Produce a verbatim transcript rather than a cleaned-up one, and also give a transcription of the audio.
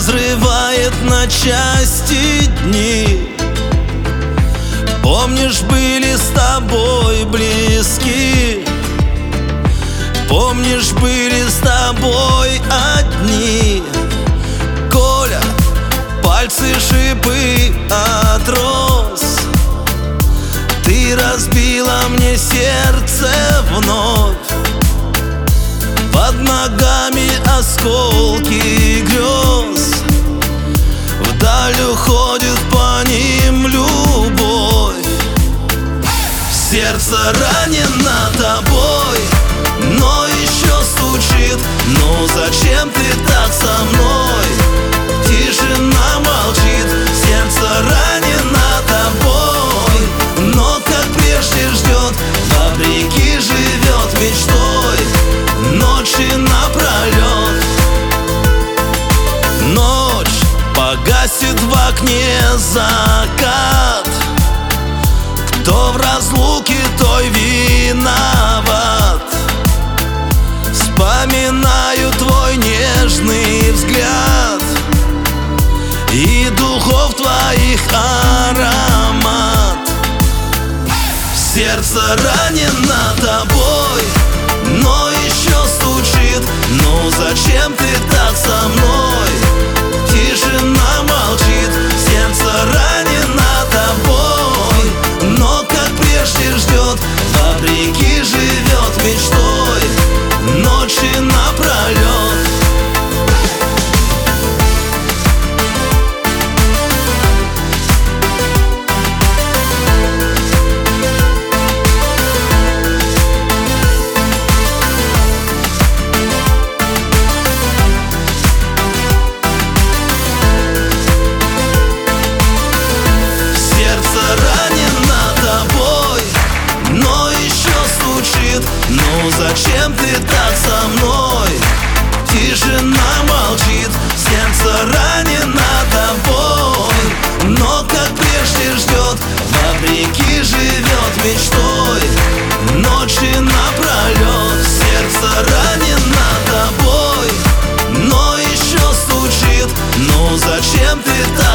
разрывает на части дни. Помнишь, были с тобой близки. Помнишь, были с тобой одни. Коля, пальцы шипы от роз. Ты разбила мне сердце вновь. Под ногами осколки грез. Вдаль уходит по ним любовь. Сердце ранено тобой, но еще стучит. Ну зачем ты так со мной? Тишина молчит. Сердце ранено тобой, но как прежде ждет. Вопреки живет мечтой ночи напролет. Ночь погасит в окне закат. Кто в разлуке, той виноват. Вспоминаю твой нежный взгляд и духов твоих аромат. Сердце ранено тобой, но еще стучит. Ну зачем ты так со мной? Тишина молчит. Сердце ранено тобой, но как прежде ждет. Вопреки живет мечтой ночи напролет. Ну зачем ты так со мной? Тишина молчит. Сердце ранено тобой, но как прежде ждет. Вопреки живет мечтой ночи напролет. Сердце ранено тобой, но еще стучит. Ну зачем ты так